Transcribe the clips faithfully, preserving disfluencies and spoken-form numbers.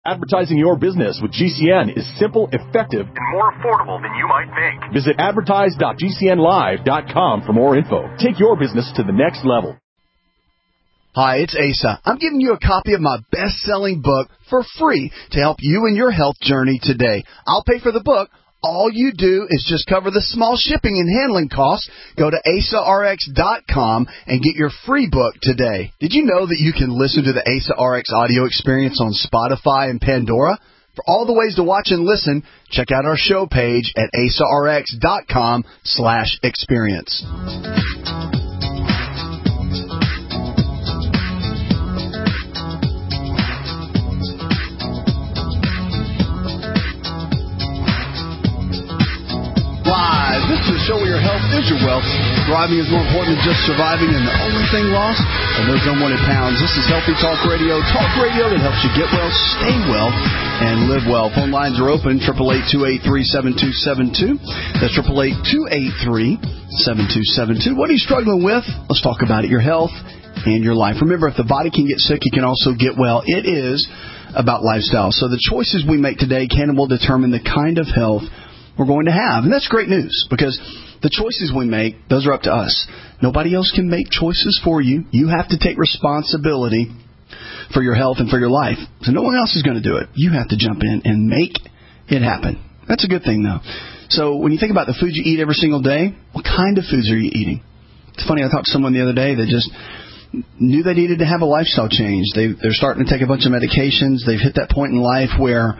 Advertising your business with G C N is simple, effective, and more affordable than you might think. Visit advertise dot g c n live dot com for more info. Take your business to the next level. Hi, it's Asa. I'm giving you a copy of my best-selling book for free to help you in your health journey today. I'll pay for the book. All you do is just cover the small shipping and handling costs. Go to asa r x dot com and get your free book today. Did you know that you can listen to the Asa R X audio experience on Spotify and Pandora? For all the ways to watch and listen, check out our show page at asa r x dot com slash experience. This is a show where your health is your wealth. Thriving is more important than just surviving, and the only thing lost are those unwanted pounds. This is Healthy Talk Radio, talk radio that helps you get well, stay well, and live well. Phone lines are open, eight eight eight, two eight three, seven two seven two. That's eight eight eight, two eight three, seven two seven two. What are you struggling with? Let's talk about it, your health and your life. Remember, if the body can get sick, you can also get well. It is about lifestyle. So the choices we make today can and will determine the kind of health we're going to have. And that's great news, because the choices we make, those are up to us. Nobody else can make choices for you. You have to take responsibility for your health and for your life. So no one else is going to do it. You have to jump in and make it happen. That's a good thing, though. So when you think about the food you eat every single day, what kind of foods are you eating? It's funny, I talked to someone the other day that just knew they needed to have a lifestyle change. They, they're starting to take a bunch of medications. They've hit that point in life where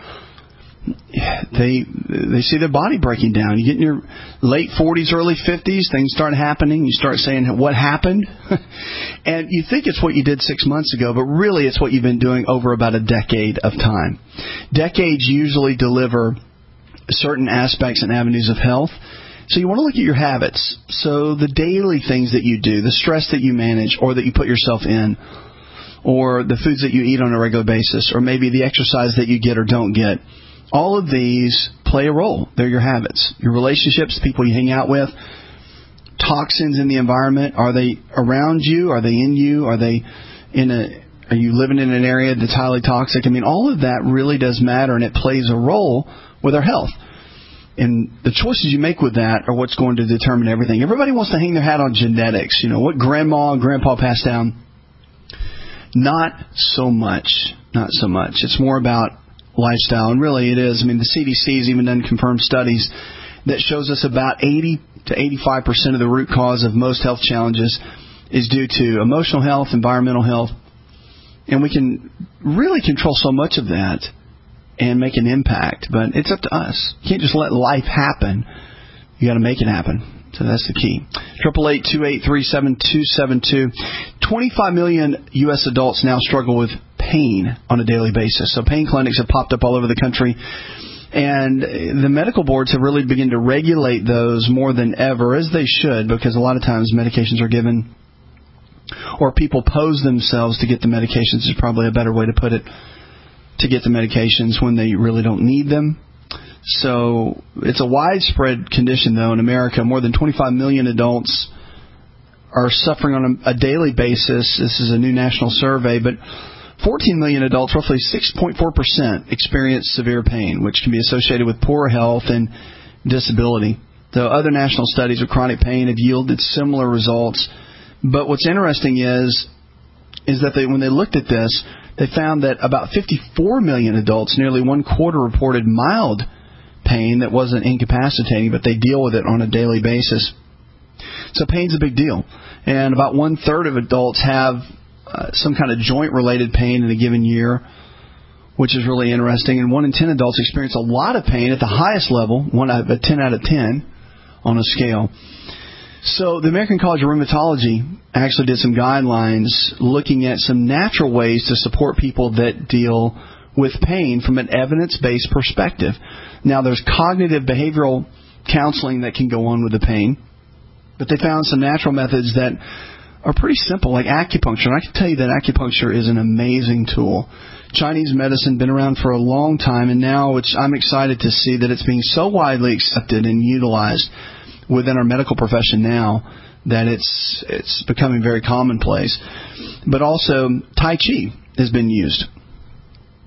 they they see their body breaking down. You get in your late forties, early fifties, things start happening. You start saying, what happened? And you think it's what you did six months ago, but really it's what you've been doing over about a decade of time. Decades usually deliver certain aspects and avenues of health. So you want to look at your habits. So the daily things that you do, the stress that you manage or that you put yourself in, or the foods that you eat on a regular basis, or maybe the exercise that you get or don't get. All of these play a role. They're your habits, your relationships, the people you hang out with, toxins in the environment. Are they around you? Are they in you? Are they in a? Are you living in an area that's highly toxic? I mean, all of that really does matter, and it plays a role with our health. And the choices you make with that are what's going to determine everything. Everybody wants to hang their hat on genetics. You know, what grandma and grandpa passed down. Not so much. Not so much. It's more about lifestyle, and really it is. I mean, the C D C has even done confirmed studies that shows us about eighty to eighty-five percent of the root cause of most health challenges is due to emotional health, environmental health, and we can really control so much of that and make an impact, but it's up to us. You can't just let life happen. You got to make it happen. So that's the key. eight eight eight, two eight three, seven two seven two. twenty-five million U S adults now struggle with pain on a daily basis. So pain clinics have popped up all over the country. And the medical boards have really begun to regulate those more than ever, as they should, because a lot of times medications are given, or people pose themselves to get the medications, is probably a better way to put it, to get the medications when they really don't need them. So it's a widespread condition, though, in America. More than twenty-five million adults are suffering on a, a daily basis. This is a new national survey, but fourteen million adults, roughly six point four percent, experience severe pain, which can be associated with poor health and disability. Though other national studies of chronic pain have yielded similar results. But what's interesting is, is that they, when they looked at this, they found that about fifty-four million adults, nearly one quarter, reported mild pain that wasn't incapacitating, but they deal with it on a daily basis. So pain's a big deal. And about one-third of adults have uh, some kind of joint-related pain in a given year, which is really interesting. And one in ten adults experience a lot of pain at the highest level, one out of a ten out of ten on a scale. So the American College of Rheumatology actually did some guidelines looking at some natural ways to support people that deal with pain from an evidence-based perspective. Now, there's cognitive behavioral counseling that can go on with the pain, but they found some natural methods that are pretty simple, like acupuncture. And I can tell you that acupuncture is an amazing tool. Chinese medicine been around for a long time, and now it's, I'm excited to see that it's being so widely accepted and utilized within our medical profession now that it's it's becoming very commonplace. But also, Tai Chi has been used.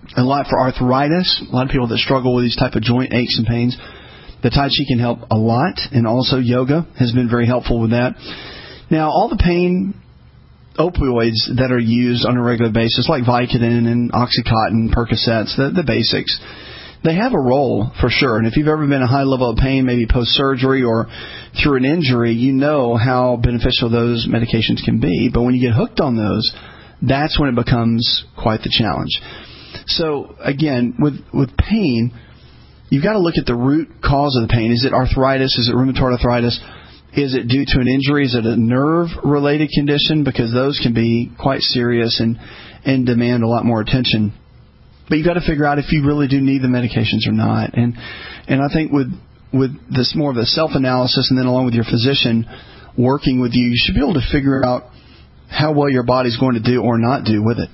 a lot for arthritis. A lot of people that struggle with these type of joint aches and pains. The Tai Chi can help a lot, and also yoga has been very helpful with that. Now, all the pain opioids that are used on a regular basis, like Vicodin and Oxycontin, Percocets, the, the basics, they have a role for sure. And if you've ever been in a high level of pain, maybe post-surgery or through an injury, you know how beneficial those medications can be. But when you get hooked on those, that's when it becomes quite the challenge. So, again, with, with pain, you've got to look at the root cause of the pain. Is it arthritis? Is it rheumatoid arthritis? Is it due to an injury? Is it a nerve-related condition? Because those can be quite serious and, and demand a lot more attention. But you've got to figure out if you really do need the medications or not. And and I think with with this more of a self-analysis, and then along with your physician working with you, you should be able to figure out how well your body's going to do or not do with it.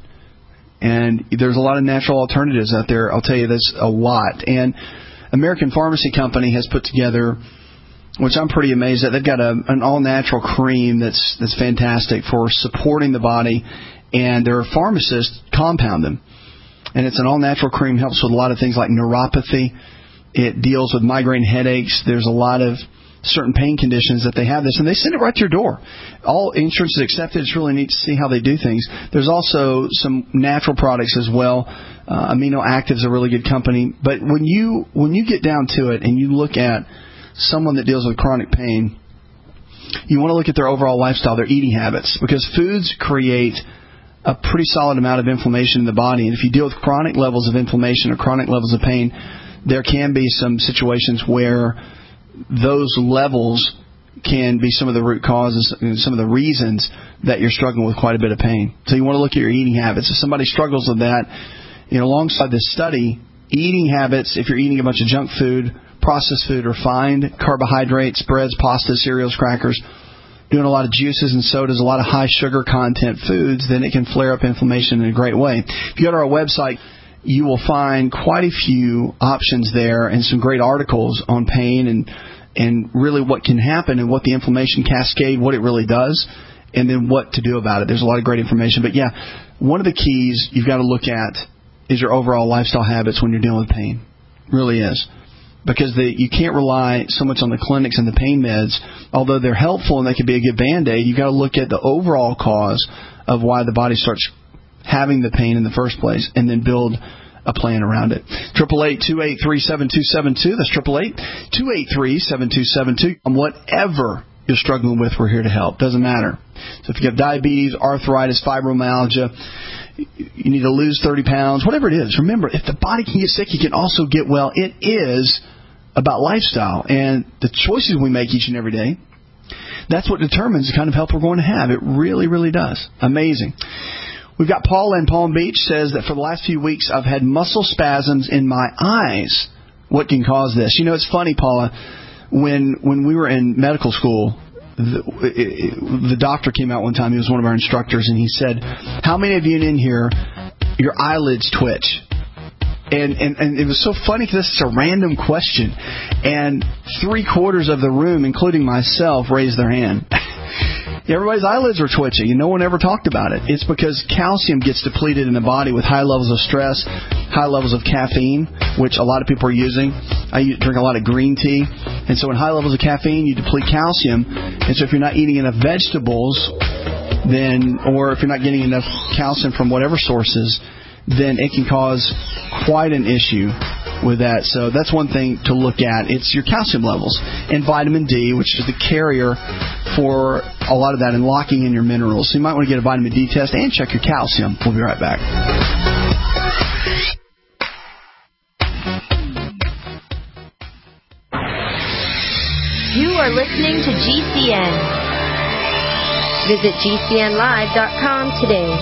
And there's a lot of natural alternatives out there. I'll tell you this a lot. And American Pharmacy Company has put together, which I'm pretty amazed at. They've got a, an all-natural cream that's that's fantastic for supporting the body, and their pharmacists compound them. And it's an all-natural cream, helps with a lot of things like neuropathy. It deals with migraine headaches. There's a lot of certain pain conditions that they have this, and they send it right to your door. All insurance is accepted. It's really neat to see how they do things. There's also some natural products as well. Uh, Amino Active's a really good company. But when you when you get down to it and you look at someone that deals with chronic pain, you want to look at their overall lifestyle, their eating habits, because foods create a pretty solid amount of inflammation in the body. And if you deal with chronic levels of inflammation or chronic levels of pain, there can be some situations where those levels can be some of the root causes and some of the reasons that you're struggling with quite a bit of pain. So you want to look at your eating habits. If somebody struggles with that, you know, alongside this study, eating habits, if you're eating a bunch of junk food, processed food, refined carbohydrates, breads, pastas, cereals, crackers, doing a lot of juices and sodas, a lot of high sugar content foods, then it can flare up inflammation in a great way. If you go to our website, you will find quite a few options there and some great articles on pain and and really what can happen and what the inflammation cascade, what it really does, and then what to do about it. There's a lot of great information. But, yeah, one of the keys you've got to look at is your overall lifestyle habits when you're dealing with pain. It really is. Because the, you can't rely so much on the clinics and the pain meds. Although they're helpful and they can be a good Band-Aid, you've got to look at the overall cause of why the body starts having the pain in the first place and then build a plan around it. triple eight, two eight three, seven two seven two. That's triple eight, two eight three, seven two seven two. On whatever you're struggling with, we're here to help. Doesn't matter. So if you have diabetes, arthritis, fibromyalgia, you need to lose thirty pounds, whatever it is, remember, if the body can get sick, you can also get well. It is about lifestyle and the choices we make each and every day. That's what determines the kind of health we're going to have. It really, really does. Amazing. We've got Paula in Palm Beach, says that for the last few weeks I've had muscle spasms in my eyes. What can cause this? You know, it's funny, Paula, when when we were in medical school, the, the doctor came out one time. He was one of our instructors, and he said, how many of you in here, your eyelids twitch? And, and, and it was so funny because this is a random question. And three quarters of the room, including myself, raised their hand. Everybody's eyelids were twitching, and no one ever talked about it. It's because calcium gets depleted in the body with high levels of stress, high levels of caffeine, which a lot of people are using. I drink a lot of green tea. And so in high levels of caffeine, you deplete calcium. And so if you're not eating enough vegetables, then, or if you're not getting enough calcium from whatever sources, then it can cause quite an issue with that. So that's one thing to look at. It's your calcium levels and vitamin D, which is the carrier for a lot of that and locking in your minerals. So you might want to get a vitamin D test and check your calcium. We'll be right back. You are listening to G C N. Visit G C N live dot com today.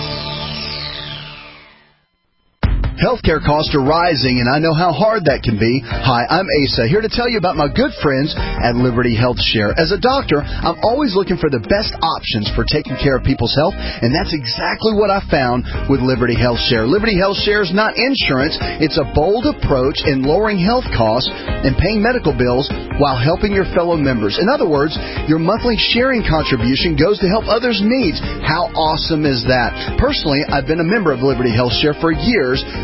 Healthcare costs are rising, and I know how hard that can be. Hi, I'm Asa, here to tell you about my good friends at Liberty Health Share. As a doctor, I'm always looking for the best options for taking care of people's health, and that's exactly what I found with Liberty Health Share. Liberty Health Share is not insurance. It's a bold approach in lowering health costs and paying medical bills while helping your fellow members. In other words, your monthly sharing contribution goes to help others' needs. How awesome is that? Personally, I've been a member of Liberty Health Share for years,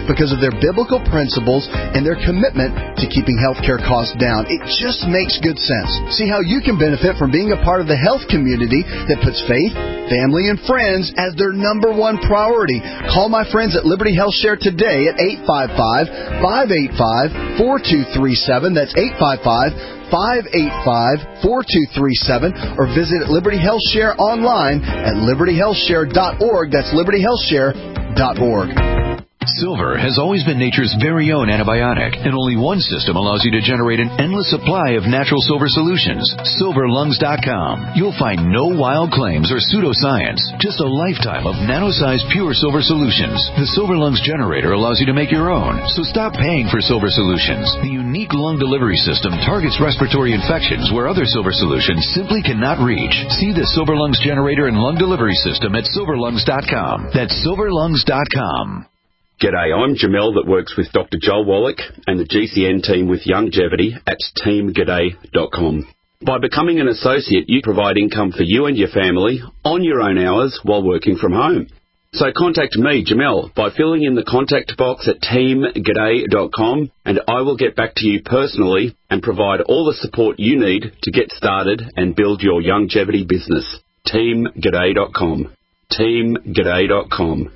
because of their biblical principles and their commitment to keeping healthcare costs down. It just makes good sense. See how you can benefit from being a part of the health community that puts faith, family, and friends as their number one priority. Call my friends at Liberty Health Share today at eight five five, five eight five, four two three seven. That's eight five five, five eight five, four two three seven, or visit Liberty Health Share online at liberty health share dot org. That's liberty health share dot org. Silver has always been nature's very own antibiotic, and only one system allows you to generate an endless supply of natural silver solutions. silver lungs dot com. You'll find no wild claims or pseudoscience, just a lifetime of nano-sized pure silver solutions. The Silver Lungs generator allows you to make your own, so stop paying for silver solutions. The unique lung delivery system targets respiratory infections where other silver solutions simply cannot reach. See the Silver Lungs generator and lung delivery system at silver lungs dot com. That's silver lungs dot com. G'day, I'm Jamel that works with Doctor Joel Wallach and the G C N team with Longevity at team g'day dot com. By becoming an associate, you provide income for you and your family on your own hours while working from home. So contact me, Jamel, by filling in the contact box at team g'day dot com, and I will get back to you personally and provide all the support you need to get started and build your longevity business. team g'day dot com. team g'day dot com.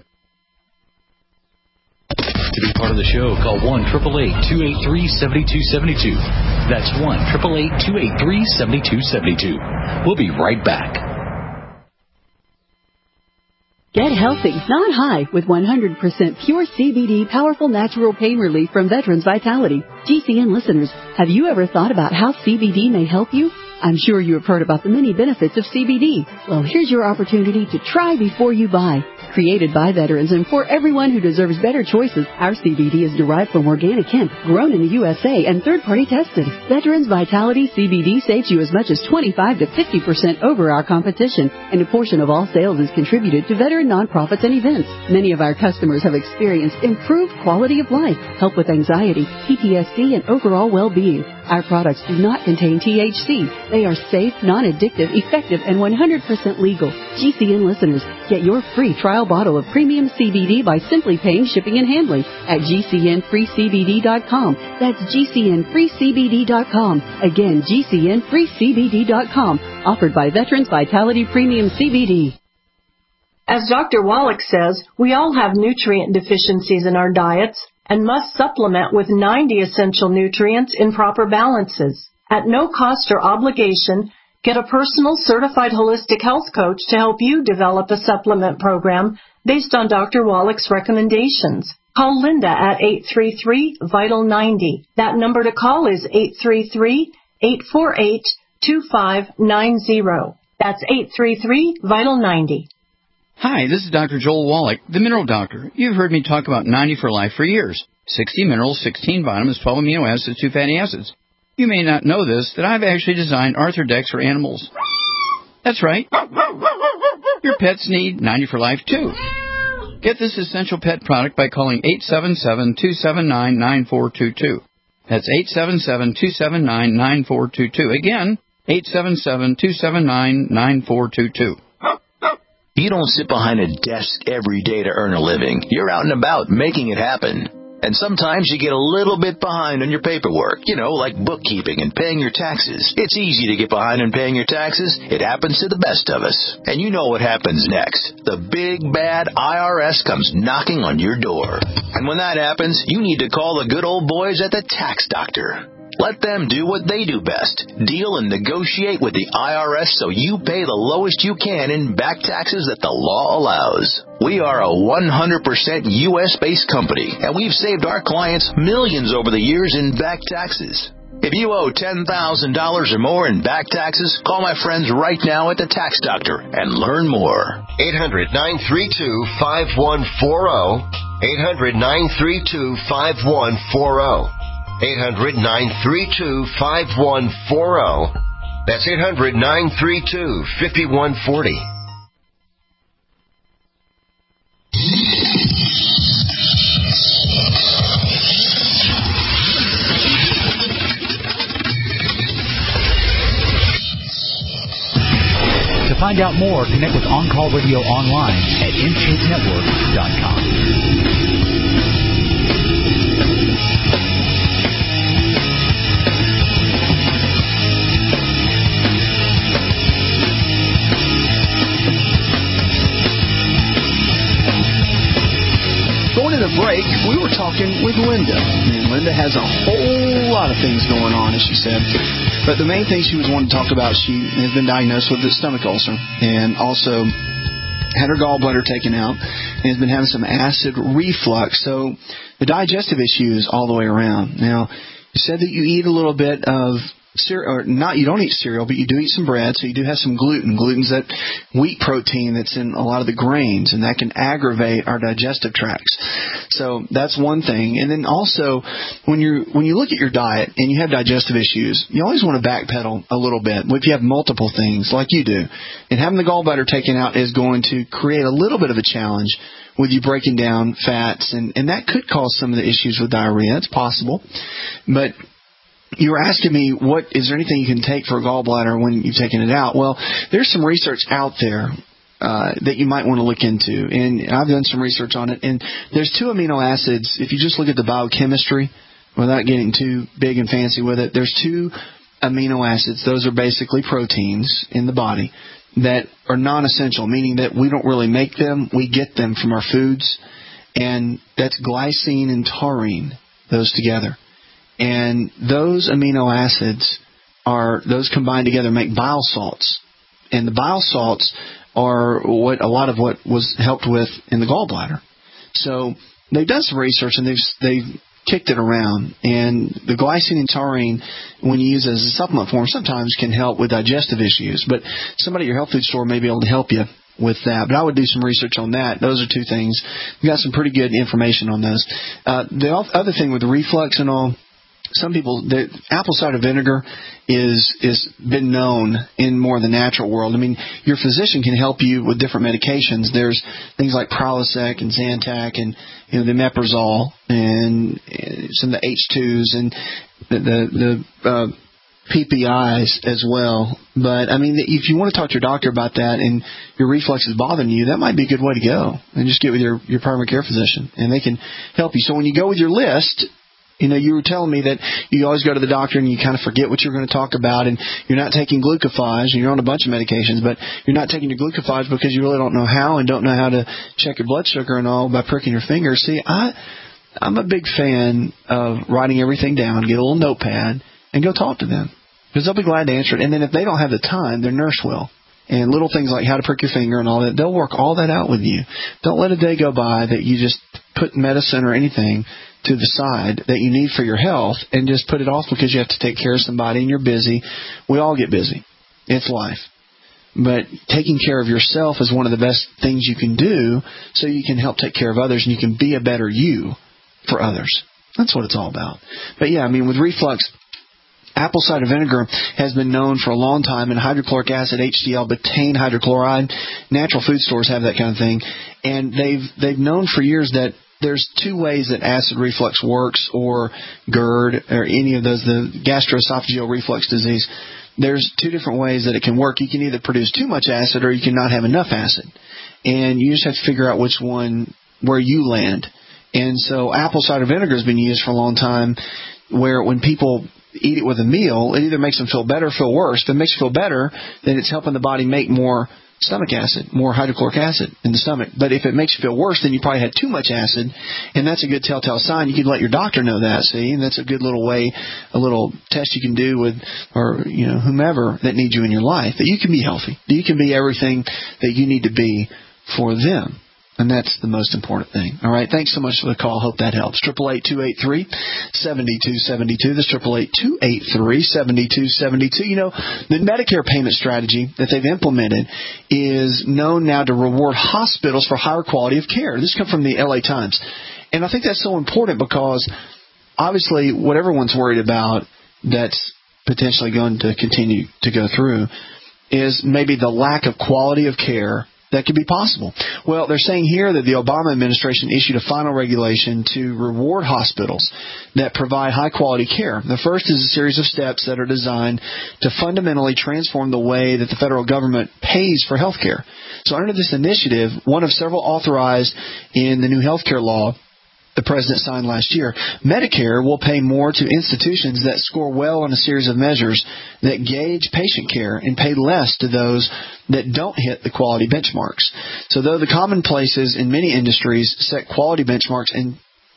To be part of the show, call one eight eight eight, two eight three, seven two seven two. That's one eight eight eight, two eight three, seven two seven two. We'll be right back. Get healthy, not high, with one hundred percent pure C B D powerful natural pain relief from Veterans Vitality. G C N listeners, have you ever thought about how C B D may help you? I'm sure you have heard about the many benefits of C B D. Well, here's your opportunity to try before you buy. Created by veterans and for everyone who deserves better choices, our C B D is derived from organic hemp, grown in the U S A, and third-party tested. Veterans Vitality C B D saves you as much as twenty-five to fifty percent over our competition, and a portion of all sales is contributed to veteran nonprofits and events. Many of our customers have experienced improved quality of life, help with anxiety, P T S D, and overall well-being. Our products do not contain T H C. They are safe, non-addictive, effective, and one hundred percent legal. G C N listeners, get your free trial bottle of premium C B D by simply paying shipping and handling at G C N free C B D dot com. That's G C N free C B D dot com. Again, G C N free C B D dot com. Offered by Veterans Vitality Premium C B D. As Doctor Wallach says, we all have nutrient deficiencies in our diets and must supplement with ninety essential nutrients in proper balances. At no cost or obligation, get a personal certified holistic health coach to help you develop a supplement program based on Doctor Wallach's recommendations. Call Linda at eight three three, vital ninety. That number to call is eight three three, eight four eight, two five nine zero. That's eight three three, vital ninety. Hi, this is Doctor Joel Wallach, the Mineral Doctor. You've heard me talk about ninety for Life for years. sixty minerals, sixteen vitamins, twelve amino acids, two fatty acids. You may not know this, that I've actually designed Arthrodex for animals. That's right. Your pets need ninety for Life, too. Get this essential pet product by calling eight seven seven, two seven nine, nine four two two. That's eight seven seven, two seven nine, nine four two two. Again, eight seven seven, two seven nine, nine four two two. You don't sit behind a desk every day to earn a living. You're out and about making it happen. And sometimes you get a little bit behind on your paperwork, you know, like bookkeeping and paying your taxes. It's easy to get behind on paying your taxes. It happens to the best of us. And you know what happens next. The big, bad I R S comes knocking on your door. And when that happens, you need to call the good old boys at the Tax Doctor. Let them do what they do best. Deal and negotiate with the I R S so you pay the lowest you can in back taxes that the law allows. We are a one hundred percent U S-based company, and we've saved our clients millions over the years in back taxes. If you owe ten thousand dollars or more in back taxes, call my friends right now at the Tax Doctor and learn more. eight hundred, nine three two, five one four zero. eight hundred, nine three two, five one four zero. eight hundred, nine three two, five one four zero. That's eight hundred, nine three two, five one four zero. To find out more, connect with On-Call Radio online at in shape network dot com. talking with Linda. And Linda has a whole lot of things going on, as she said. But the main thing she was wanting to talk about, she has been diagnosed with a stomach ulcer and also had her gallbladder taken out and has been having some acid reflux. So the digestive issues all the way around. Now, you said that you eat a little bit of cereal, or not, you don't eat cereal, but you do eat some bread, so you do have some gluten. Gluten's that wheat protein that's in a lot of the grains, and that can aggravate our digestive tracts. So that's one thing. And then also, when you when you look at your diet and you have digestive issues, you always want to backpedal a little bit. If you have multiple things like you do, and having the gallbladder taken out is going to create a little bit of a challenge with you breaking down fats, and, and that could cause some of the issues with diarrhea. It's possible. But you were asking me, what is there anything you can take for a gallbladder when you've taken it out? Well, there's some research out there uh, that you might want to look into, and I've done some research on it. And there's two amino acids. If you just look at the biochemistry, without getting too big and fancy with it, there's two amino acids. Those are basically proteins in the body that are non-essential, meaning that we don't really make them. We get them from our foods, and that's glycine and taurine, those together. And those amino acids are, those combined together make bile salts. And the bile salts are what a lot of what was helped with in the gallbladder. So they've done some research and they've they've kicked it around. And the glycine and taurine, when you use it as a supplement form, sometimes can help with digestive issues. But somebody at your health food store may be able to help you with that. But I would do some research on that. Those are two things. We've got some pretty good information on those. Uh, the other thing with the reflux and all, some people, the apple cider vinegar is is been known in more of the natural world. I mean, your physician can help you with different medications. There's things like Prilosec and Zantac and, you know, the Meprazole and some of the H twos and the the, the uh, P P Is as well. But, I mean, if you want to talk to your doctor about that and your reflux is bothering you, that might be a good way to go. And just get with your, your primary care physician, and they can help you. So when you go with your list, you know, you were telling me that you always go to the doctor and you kind of forget what you're going to talk about, and you're not taking glucophage, and you're on a bunch of medications, but you're not taking your glucophage because you really don't know how and don't know how to check your blood sugar and all by pricking your finger. See, I, I'm a big fan of writing everything down, get a little notepad, and go talk to them, because they'll be glad to answer it. And then if they don't have the time, their nurse will. And little things like how to prick your finger and all that, they'll work all that out with you. Don't let a day go by that you just put medicine or anything to the side that you need for your health and just put it off because you have to take care of somebody and you're busy. We all get busy. It's life. But taking care of yourself is one of the best things you can do, so you can help take care of others and you can be a better you for others. That's what it's all about. But yeah, I mean, with reflux, apple cider vinegar has been known for a long time, and hydrochloric acid, H C L, betaine hydrochloride. Natural food stores have that kind of thing. And they've they've known for years that there's two ways that acid reflux works, or GERD, or any of those, the gastroesophageal reflux disease. There's two different ways that it can work. You can either produce too much acid or you can not have enough acid. And you just have to figure out which one, where you land. And so apple cider vinegar has been used for a long time, where when people eat it with a meal, it either makes them feel better or feel worse. If it makes you feel better, then it's helping the body make more stomach acid, more hydrochloric acid in the stomach. But if it makes you feel worse, then you probably had too much acid, and that's a good telltale sign. You can let your doctor know that, see, and that's a good little way, a little test you can do with, or, you know, whomever that needs you in your life, that you can be healthy, that you can be everything that you need to be for them. And that's the most important thing. All right. Thanks so much for the call. Hope that helps. Triple eight two eight three seven two seven two. That's triple eight two eight three seven two seven two. You know, the Medicare payment strategy that they've implemented is known now to reward hospitals for higher quality of care. This comes from the L A Times, and I think that's so important because obviously what everyone's worried about that's potentially going to continue to go through is maybe the lack of quality of care that could be possible. Well, they're saying here that the Obama administration issued a final regulation to reward hospitals that provide high-quality care. The first is a series of steps that are designed to fundamentally transform the way that the federal government pays for health care. So under this initiative, one of several authorized in the new health care law the president signed last year, Medicare will pay more to institutions that score well on a series of measures that gauge patient care and pay less to those that don't hit the quality benchmarks. So though the commonplaces in many industries set quality benchmarks and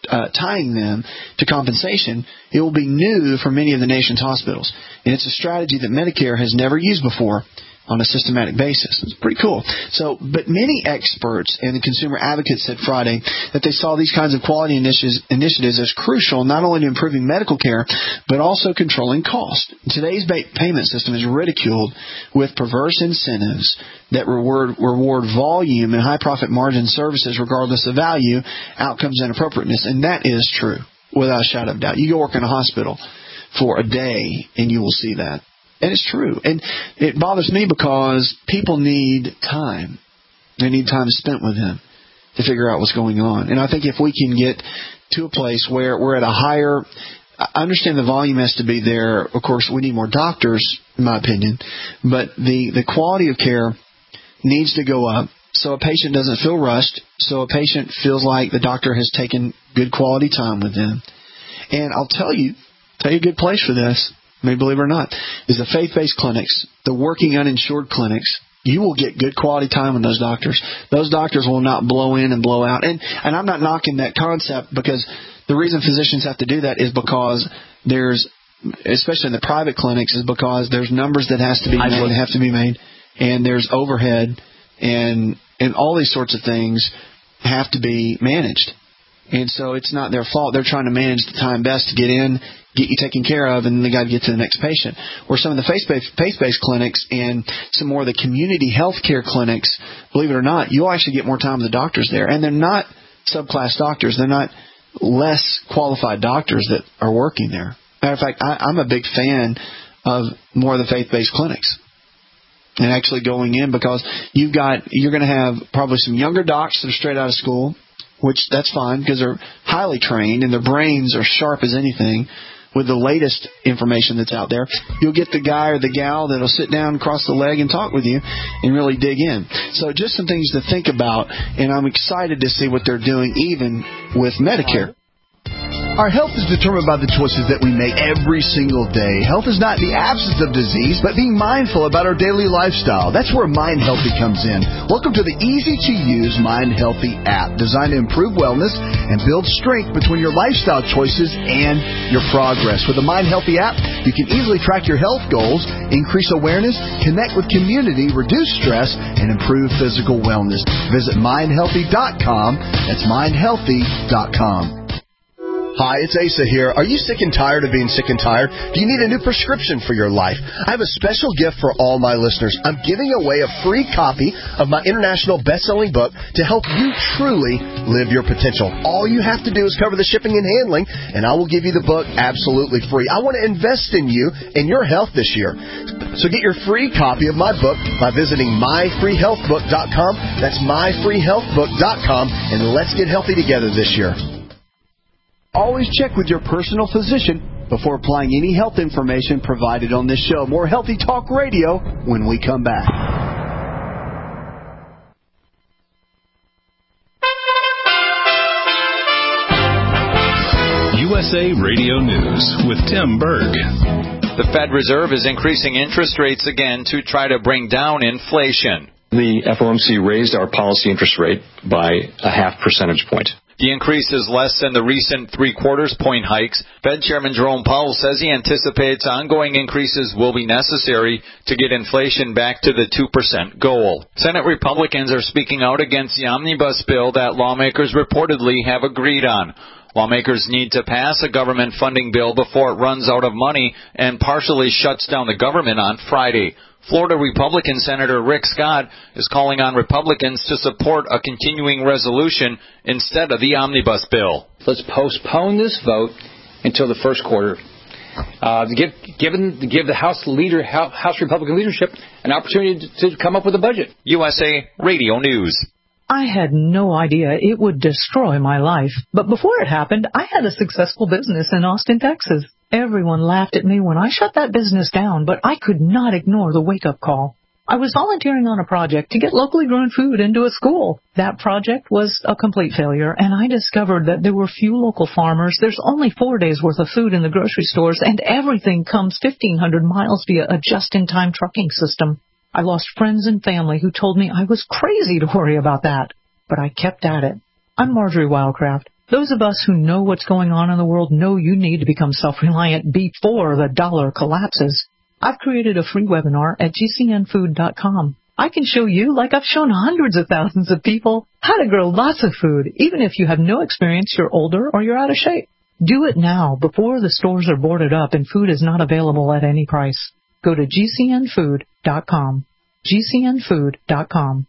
uh, tying them to compensation, it will be new for many of the nation's hospitals. And it's a strategy that Medicare has never used before on a systematic basis. It's pretty cool. So, but many experts and the consumer advocates said Friday that they saw these kinds of quality initiatives, initiatives as crucial not only to improving medical care, but also controlling cost. Today's payment system is ridiculed with perverse incentives that reward, reward volume and high profit margin services regardless of value, outcomes, and appropriateness. And that is true, without a shadow of doubt. You go work in a hospital for a day and you will see that. And it's true. And it bothers me because people need time. They need time spent with him to figure out what's going on. And I think if we can get to a place where we're at a higher... I understand the volume has to be there. Of course, we need more doctors, in my opinion. But the, the quality of care needs to go up so a patient doesn't feel rushed, so a patient feels like the doctor has taken good quality time with them. And I'll tell you, tell you a good place for this. Maybe believe it or not, is the faith-based clinics, the working uninsured clinics. You will get good quality time with those doctors. Those doctors will not blow in and blow out. And and I'm not knocking that concept, because the reason physicians have to do that is because there's, especially in the private clinics, is because there's numbers that has to be made, have to be made, and there's overhead, and and all these sorts of things have to be managed. And so it's not their fault. They're trying to manage the time best to get in, get you taken care of, and then they got to get to the next patient. Or some of the faith-based, faith-based clinics and some more of the community health care clinics, believe it or not, you'll actually get more time with the doctors there. And they're not subclass doctors. They're not less qualified doctors that are working there. Matter of fact, I, I'm a big fan of more of the faith-based clinics and actually going in, because you've got, you're going to have probably some younger docs that are straight out of school, which that's fine because they're highly trained and their brains are sharp as anything with the latest information that's out there. You'll get the guy or the gal that'll sit down, cross the leg, and talk with you and really dig in. So just some things to think about, and I'm excited to see what they're doing even with Medicare. Our health is determined by the choices that we make every single day. Health is not the absence of disease, but being mindful about our daily lifestyle. That's where Mind Healthy comes in. Welcome to the easy-to-use Mind Healthy app, designed to improve wellness and build strength between your lifestyle choices and your progress. With the Mind Healthy app, you can easily track your health goals, increase awareness, connect with community, reduce stress, and improve physical wellness. Visit mind healthy dot com. That's mind healthy dot com. Hi, it's Asa here. Are you sick and tired of being sick and tired? Do you need a new prescription for your life? I have a special gift for all my listeners. I'm giving away a free copy of my international best-selling book to help you truly live your potential. All you have to do is cover the shipping and handling, and I will give you the book absolutely free. I want to invest in you and your health this year. So get your free copy of my book by visiting my free health book dot com. That's my free health book dot com, and let's get healthy together this year. Always check with your personal physician before applying any health information provided on this show. More Healthy Talk Radio when we come back. U S A Radio News with Tim Berg. The Fed Reserve is increasing interest rates again to try to bring down inflation. The F O M C raised our policy interest rate by a half percentage point. The increase is less than the recent three-quarters point hikes. Fed Chairman Jerome Powell says he anticipates ongoing increases will be necessary to get inflation back to the two percent goal. Senate Republicans are speaking out against the omnibus bill that lawmakers reportedly have agreed on. Lawmakers need to pass a government funding bill before it runs out of money and partially shuts down the government on Friday. Florida Republican Senator Rick Scott is calling on Republicans to support a continuing resolution instead of the omnibus bill. Let's postpone this vote until the first quarter. Uh, to give, given, to give the House leader, House Republican leadership an opportunity to, to come up with a budget. U S A Radio News. I had no idea it would destroy my life. But before it happened, I had a successful business in Austin, Texas. Everyone laughed at me when I shut that business down, but I could not ignore the wake-up call. I was volunteering on a project to get locally grown food into a school. That project was a complete failure, and I discovered that there were few local farmers. There's only four days' worth of food in the grocery stores, and everything comes fifteen hundred miles via a just-in-time trucking system. I lost friends and family who told me I was crazy to worry about that, but I kept at it. I'm Marjorie Wildcraft. Those of us who know what's going on in the world know you need to become self-reliant before the dollar collapses. I've created a free webinar at G C N food dot com. I can show you, like I've shown hundreds of thousands of people, how to grow lots of food, even if you have no experience, you're older, or you're out of shape. Do it now, before the stores are boarded up and food is not available at any price. Go to G C N food dot com. G C N food dot com.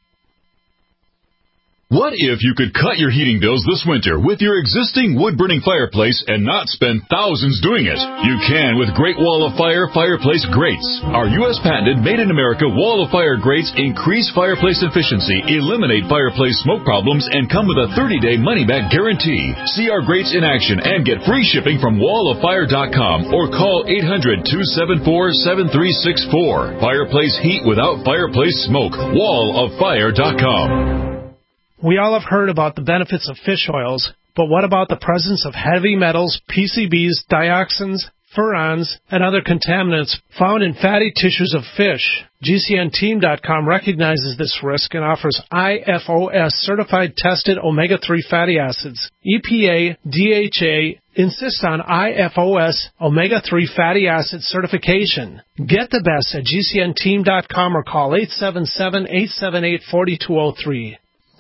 What if you could cut your heating bills this winter with your existing wood-burning fireplace and not spend thousands doing it? You can with Great Wall of Fire Fireplace Grates. Our U S patented made-in-America Wall of Fire grates increase fireplace efficiency, eliminate fireplace smoke problems, and come with a thirty-day money-back guarantee. See our grates in action and get free shipping from wall of fire dot com or call eight hundred, two seven four, seven three six four. Fireplace heat without fireplace smoke. wall of fire dot com. We all have heard about the benefits of fish oils, but what about the presence of heavy metals, P C Bs, dioxins, furans, and other contaminants found in fatty tissues of fish? G C N team dot com recognizes this risk and offers I F O S certified tested omega three fatty acids. E P A, D H A insist on I F O S omega three fatty acid certification. Get the best at G C N team dot com or call eight seven seven, eight seven eight, four two zero three.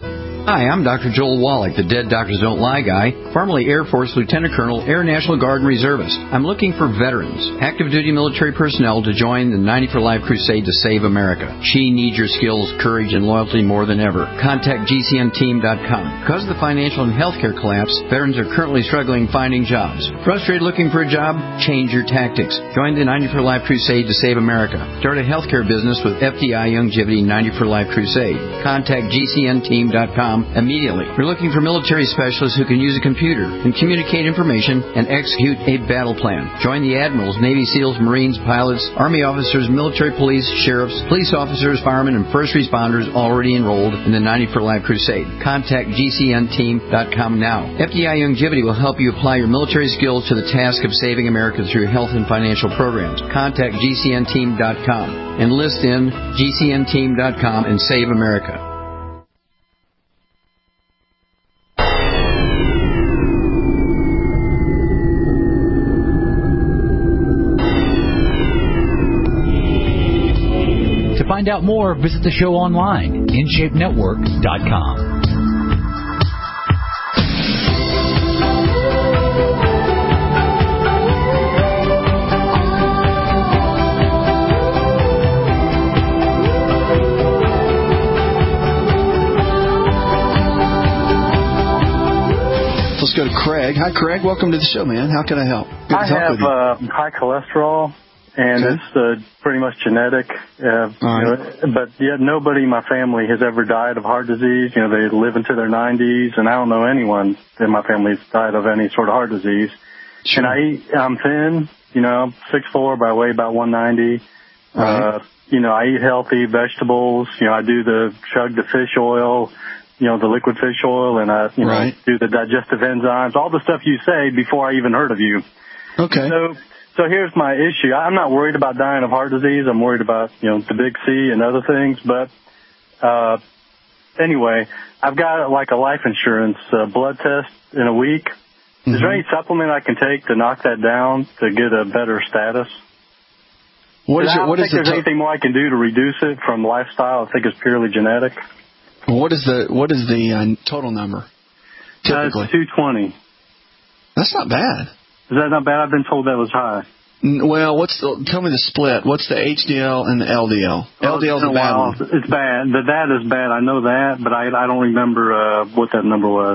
Hi, I'm Doctor Joel Wallach, the Dead Doctors Don't Lie guy, formerly Air Force Lieutenant Colonel, Air National Guard and Reservist. I'm looking for veterans, active duty military personnel to join the ninety for Life crusade to save America. She needs your skills, courage, and loyalty more than ever. Contact G C N team dot com. Because of the financial and healthcare collapse, veterans are currently struggling finding jobs. Frustrated looking for a job? Change your tactics. Join the ninety for Life crusade to save America. Start a healthcare business with F D I Longevity ninety for Life crusade. Contact G C N team dot com immediately. We're looking for military specialists who can use a computer and communicate information and execute a battle plan. Join the admirals, Navy SEALs, Marines, pilots, Army officers, military police, sheriffs, police officers, firemen, and first responders already enrolled in the ninety for Life crusade. Contact G C N team dot com now. F D I Longevity will help you apply your military skills to the task of saving America through health and financial programs. Contact G C N team dot com. Enlist in G C N team dot com and save America. To find out more, visit the show online, in shape network dot com. Let's go to Craig. Hi, Craig. Welcome to the show, man. How can I help? Good I to talk have with you. uh, high cholesterol, and Okay. it's uh, pretty much genetic. Uh, you know, but yet nobody in my family has ever died of heart disease. You know, they live into their nineties, and I don't know anyone in my family who's died of any sort of heart disease. And I eat, I'm thin, you know, I'm six foot four, but I weigh about one ninety. Right. Uh, you know, I eat healthy vegetables. You know, I do the chug the fish oil, you know, the liquid fish oil, and I, you Right. know, do the digestive enzymes, all the stuff you say before I even heard of you. Okay. So, so here's my issue. I'm not worried about dying of heart disease. I'm worried about, you know, the big C and other things. But, uh, anyway, I've got like a life insurance uh, blood test in a week. Is there any supplement I can take to knock that down to get a better status? What is I it? don't What think is the there's to- anything more I can do to reduce it from lifestyle. I think it's purely genetic. What is the what is the uh, total number? Typically, uh, two twenty. That's not bad. Is that not bad? I've been told that was high. N- Well, what's the, tell me the split. What's the H D L and the L D L? Well, L D L is it's a been bad while. one. It's bad. The that is bad. I know that, but I I don't remember uh, what that number was.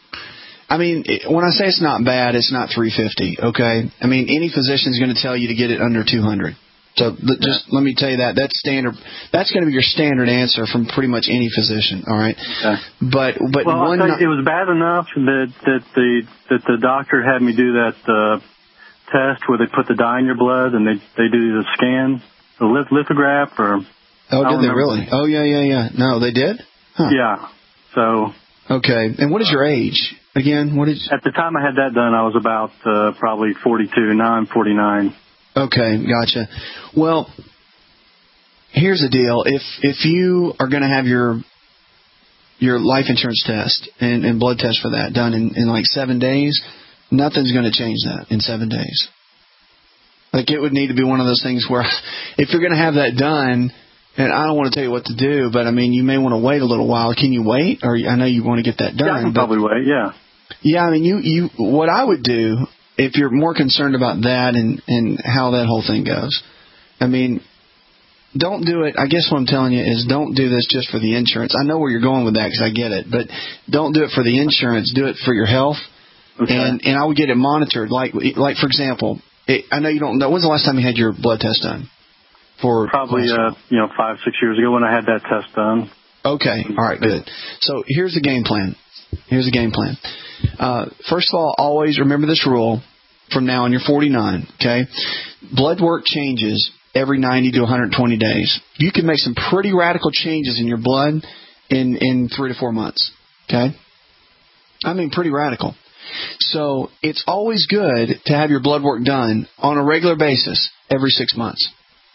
I mean, it- when I say it's not bad, it's not three fifty, okay? I mean, any physician is going to tell you to get it under two hundred. So th- just let me tell you that. That's standard. That's going to be your standard answer from pretty much any physician, all right? Okay. But but well, one I'll tell you, it was bad enough that that the that the doctor had me do that uh, test where they put the dye in your blood and they they do the scan, the lith- lithograph, or Oh, I did don't they remember. really? Oh, yeah, yeah, yeah. No, they did? Huh. Yeah. So Okay. And what is your age? Again, what is... at the time I had that done, I was about uh, probably forty-two. Now I'm forty-nine. Okay, gotcha. Well, here's the deal. If if you are going to have your your life insurance test and, and blood test for that done in, in like seven days, nothing's going to change that in seven days. Like, it would need to be one of those things where if you're going to have that done, and I don't want to tell you what to do, but, I mean, you may want to wait a little while. Can you wait? Or I know you want to get that done. Yeah, I can but, probably wait, yeah. Yeah, I mean, you, you, what I would do, if you're more concerned about that and, and how that whole thing goes, I mean, don't do it. I guess what I'm telling you is don't do this just for the insurance. I know where you're going with that because I get it, but don't do it for the insurance. Do it for your health, okay. and and I would get it monitored. Like like for example, it, I know you don't know. When's the last time you had your blood test done? For probably uh, you know five six years ago when I had that test done. Okay, all right, good. So here's the game plan. Here's the game plan. Uh, first of all, always remember this rule from now on. You're forty-nine. Okay, blood work changes every ninety to one hundred twenty days. You can make some pretty radical changes in your blood in, in three to four months. Okay? I mean, pretty radical. So it's always good to have your blood work done on a regular basis every six months.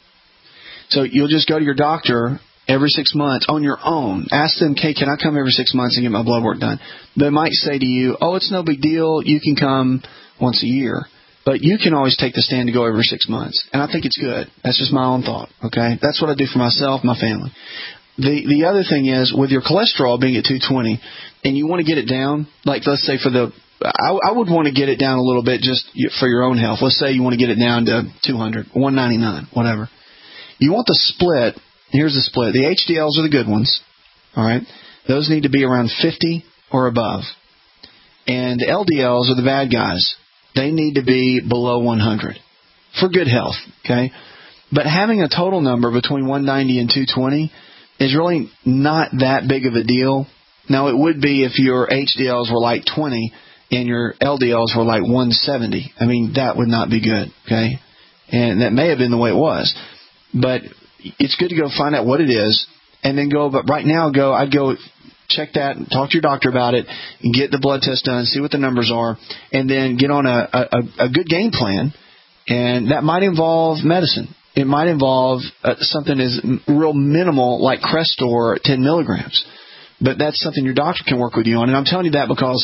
So you'll just go to your doctor every six months on your own. Ask them, okay, can I come every six months and get my blood work done? They might say to you, oh, it's no big deal. You can come once a year. But you can always take the stand to go every six months. And I think it's good. That's just my own thought, okay? That's what I do for myself, my family. The the other thing is, with your cholesterol being at two twenty, and you want to get it down, like let's say for the, I, I would want to get it down a little bit just for your own health. Let's say you want to get it down to two hundred, one ninety-nine, whatever. You want the split, here's the split. The H D Ls are the good ones, all right? Those need to be around fifty or above. And the L D Ls are the bad guys. They need to be below one hundred for good health, okay? But having a total number between one ninety and two twenty is really not that big of a deal. Now, it would be if your H D Ls were like twenty and your L D Ls were like one seventy. I mean, that would not be good, okay? And that may have been the way it was. But it's good to go find out what it is and then go, but right now, go, I'd go check that, talk to your doctor about it, and get the blood test done, see what the numbers are, and then get on a, a, a good game plan. And that might involve medicine. It might involve uh, something as real minimal like Crestor, ten milligrams. But that's something your doctor can work with you on. And I'm telling you that because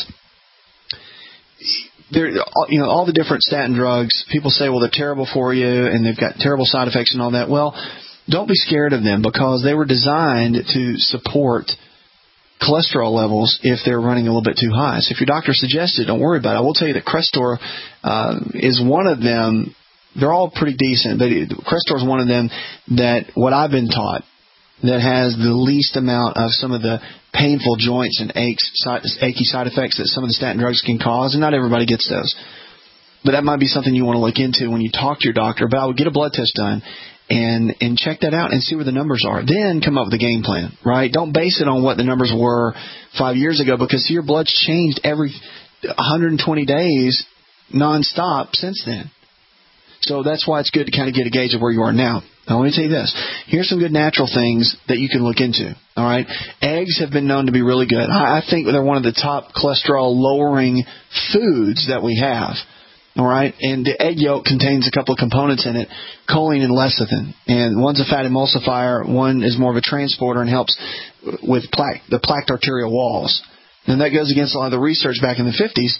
there, you know, all the different statin drugs, people say, well, they're terrible for you and they've got terrible side effects and all that. Well, don't be scared of them because they were designed to support cholesterol levels if they're running a little bit too high. So if your doctor suggests it, don't worry about it. I will tell you that Crestor uh, is one of them. They're all pretty decent, but Crestor is one of them that what I've been taught that has the least amount of some of the painful joints and aches, achy side effects that some of the statin drugs can cause, and not everybody gets those. But that might be something you want to look into when you talk to your doctor. But I would get a blood test done and and check that out and see where the numbers are. Then come up with a game plan, right? Don't base it on what the numbers were five years ago because your blood's changed every one hundred twenty days nonstop since then. So that's why it's good to kind of get a gauge of where you are now. Now, let me tell you this. Here's some good natural things that you can look into, all right? Eggs have been known to be really good. I, I think they're one of the top cholesterol-lowering foods that we have, all right? And the egg yolk contains a couple of components in it, choline and lecithin. And one's a fat emulsifier. One is more of a transporter and helps with plaque, the plaqued arterial walls. And that goes against a lot of the research back in the fifties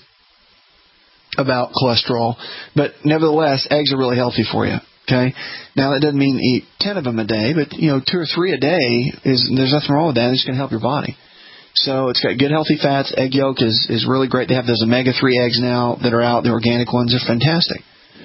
about cholesterol. But nevertheless, eggs are really healthy for you. Okay. Now that doesn't mean eat ten of them a day, but you know, two or three a day is there's nothing wrong with that. It's going to help your body. So it's got good healthy fats. Egg yolk is is really great. They have those omega three eggs now that are out. The organic ones are fantastic.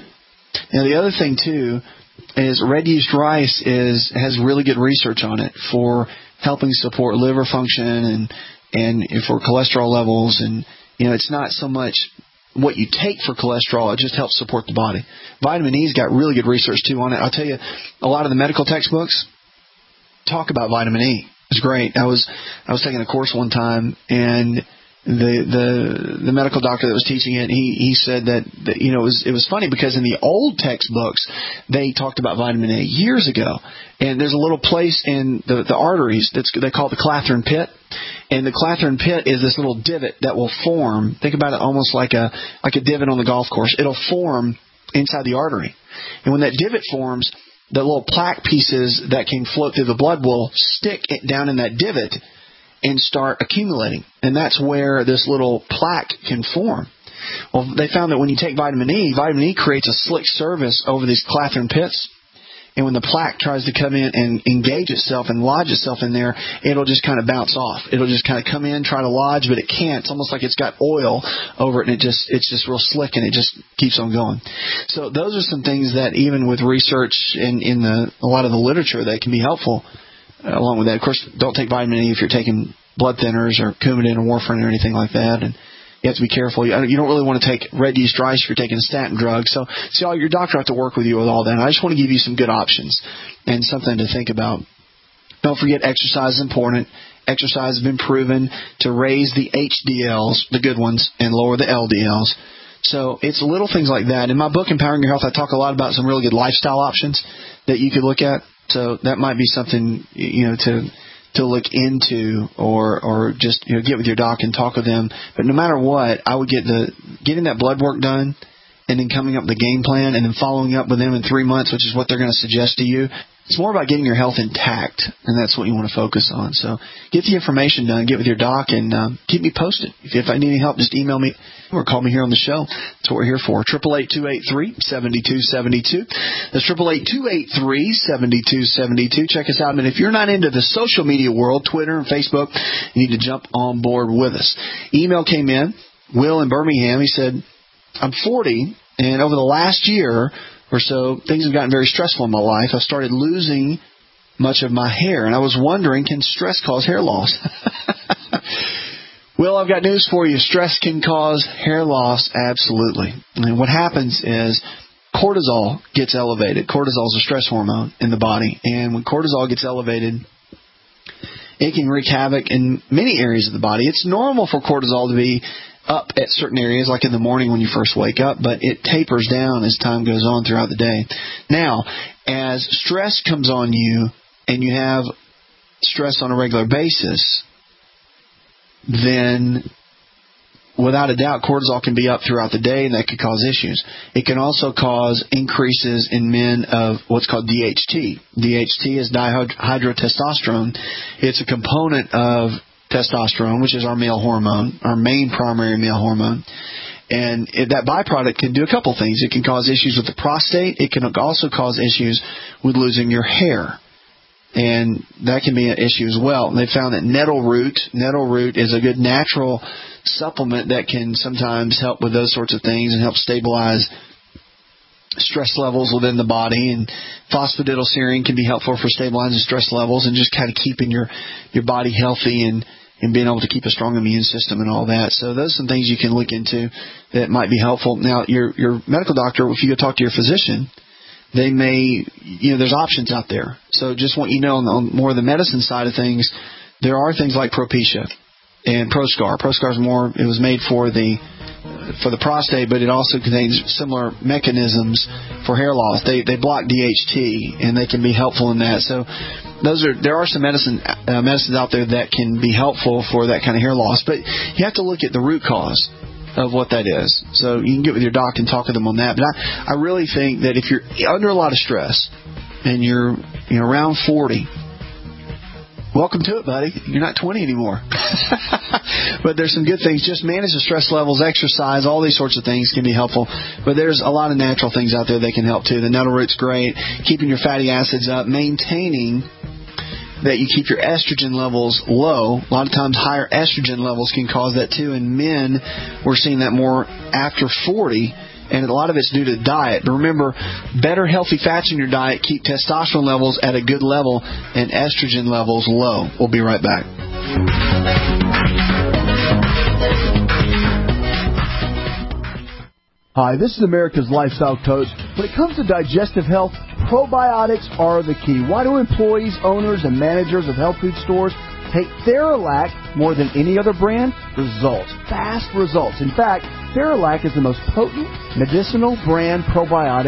Now the other thing too is red yeast rice is has really good research on it for helping support liver function and and for cholesterol levels. And you know, it's not so much what you take for cholesterol, it just helps support the body. Vitamin E's got really good research, too, on it. I'll tell you, a lot of the medical textbooks talk about vitamin E. It's great. I was I was taking a course one time, and the the the medical doctor that was teaching it, he he said that, that you know, it was, it was funny because in the old textbooks, they talked about vitamin A years ago. And there's a little place in the, the arteries that's they call it the Clathrin pit. And the Clathrin pit is this little divot that will form. Think about it almost like a like a divot on the golf course. It'll form inside the artery. And when that divot forms, the little plaque pieces that can float through the blood will stick it down in that divot. and start accumulating. And that's where this little plaque can form. Well, they found that when you take vitamin E, vitamin E creates a slick surface over these Clathrin pits. And when the plaque tries to come in and engage itself and lodge itself in there, it'll just kind of bounce off. It'll just kind of come in, try to lodge, but it can't. It's almost like it's got oil over it, and it just it's just real slick, and it just keeps on going. So those are some things that even with research in, in the a lot of the literature that can be helpful uh, along with that. Of course, don't take vitamin E if you're taking blood thinners or Coumadin or warfarin or anything like that. And you have to be careful. You don't really want to take red yeast rice if you're taking a statin drug. So, see, all your doctor will have to work with you with all that. And I just want to give you some good options and something to think about. Don't forget, exercise is important. Exercise has been proven to raise the H D Ls, the good ones, and lower the L D Ls. So it's little things like that. In my book, Empowering Your Health, I talk a lot about some really good lifestyle options that you could look at. So that might be something, you know, to to look into, or or just, you know, get with your doc and talk with them. But no matter what, I would get the getting that blood work done, and then coming up with a game plan, and then following up with them in three months, which is what they're going to suggest to you. It's more about getting your health intact, and that's what you want to focus on. So get the information done, get with your doc, and um, keep me posted. If, if I need any help, just email me or call me here on the show. That's what we're here for. eight eight eight, two eight three, seven two seven two. That's eight eight eight, two eight three, seven two seven two. Check us out. And if you're not into the social media world, Twitter and Facebook, you need to jump on board with us. Email came in. Will in Birmingham, he said, I'm forty, and over the last year or so, things have gotten very stressful in my life. I've started losing much of my hair, and I was wondering, can stress cause hair loss? Well, I've got news for you. Stress can cause hair loss, absolutely. And what happens is cortisol gets elevated. Cortisol is a stress hormone in the body, and when cortisol gets elevated, it can wreak havoc in many areas of the body. It's normal for cortisol to be up at certain areas, like in the morning when you first wake up, but it tapers down as time goes on throughout the day. Now, as stress comes on you and you have stress on a regular basis, then without a doubt cortisol can be up throughout the day, and that could cause issues. It can also cause increases in men of what's called D H T. D H T is dihydrotestosterone. It's a component of testosterone, which is our male hormone, our main primary male hormone. And it, that byproduct can do a couple things. It can cause issues with the prostate. It can also cause issues with losing your hair. And that can be an issue as well. And they found that nettle root, nettle root is a good natural supplement that can sometimes help with those sorts of things and help stabilize stress levels within the body. And phosphatidylserine can be helpful for stabilizing stress levels and just kind of keeping your, your body healthy and and being able to keep a strong immune system and all that. So those are some things you can look into that might be helpful. Now, your your medical doctor, if you go talk to your physician, they may, you know, there's options out there. So just want you to know on, on more of the medicine side of things, there are things like Propecia and Proscar. Proscar is more, it was made for the for the prostate, but it also contains similar mechanisms for hair loss. They they block D H T, and they can be helpful in that. So those are there are some medicine uh, medicines out there that can be helpful for that kind of hair loss, but you have to look at the root cause of what that is. So you can get with your doc and talk with them on that. But I, I really think that if you're under a lot of stress and you're you know around forty, welcome to it, buddy. You're not twenty anymore. But there's some good things. Just manage the stress levels, exercise, all these sorts of things can be helpful. But there's a lot of natural things out there that can help too. The nettle root's great. Keeping your fatty acids up, maintaining that you keep your estrogen levels low. A lot of times higher estrogen levels can cause that too. In men, we're seeing that more after forty. And a lot of it's due to diet. But remember, better healthy fats in your diet keep testosterone levels at a good level and estrogen levels low. We'll be right back. Hi, this is America's Lifestyle Coach. When it comes to digestive health, probiotics are the key. Why do employees, owners, and managers of health food stores take Theralac more than any other brand? Results. Fast results. In fact, Theralac is the most potent medicinal brand probiotic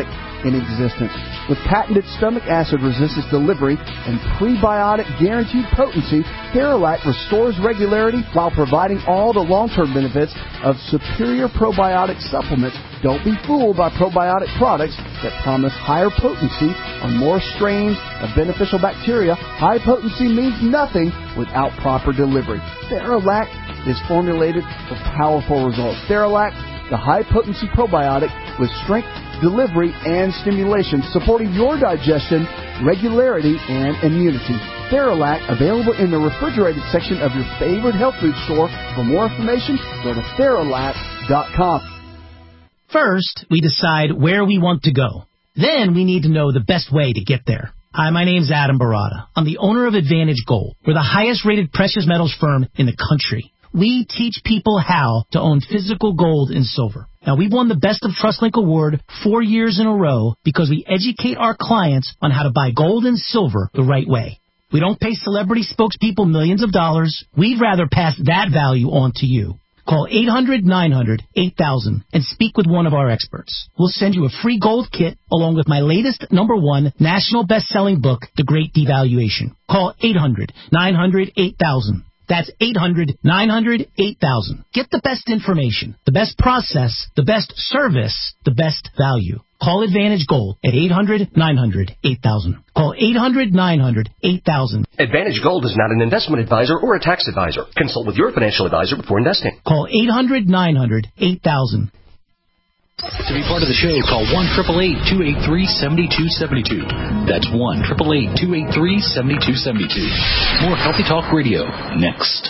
in existence. With patented stomach acid resistance delivery and prebiotic guaranteed potency, Theralac restores regularity while providing all the long-term benefits of superior probiotic supplements. Don't be fooled by probiotic products that promise higher potency on more strains of beneficial bacteria. High potency means nothing without proper delivery. Theralac is formulated for powerful results. Theralac, the high-potency probiotic with strength, delivery, and stimulation, supporting your digestion, regularity, and immunity. Theralac, available in the refrigerated section of your favorite health food store. For more information, go to Theralac dot com. First, we decide where we want to go. Then we need to know the best way to get there. Hi, my name's Adam Barada. I'm the owner of Advantage Gold. We're the highest-rated precious metals firm in the country. We teach people how to own physical gold and silver. Now, we've won the Best of TrustLink Award four years in a row because we educate our clients on how to buy gold and silver the right way. We don't pay celebrity spokespeople millions of dollars. We'd rather pass that value on to you. Call eight hundred nine hundred eight thousand and speak with one of our experts. We'll send you a free gold kit along with my latest number one national best-selling book, The Great Devaluation. Call eight hundred nine hundred eight thousand. That's eight hundred nine hundred eight thousand. Get the best information, the best process, the best service, the best value. Call Advantage Gold at eight hundred nine hundred eight thousand. Call eight hundred nine hundred eight thousand. Advantage Gold is not an investment advisor or a tax advisor. Consult with your financial advisor before investing. Call eight hundred nine hundred eight thousand. To be part of the show, call one eight eight eight, two eight three, seven two seven two. That's one eight eight eight, two eight three, seven two seven two. More Healthy Talk Radio next.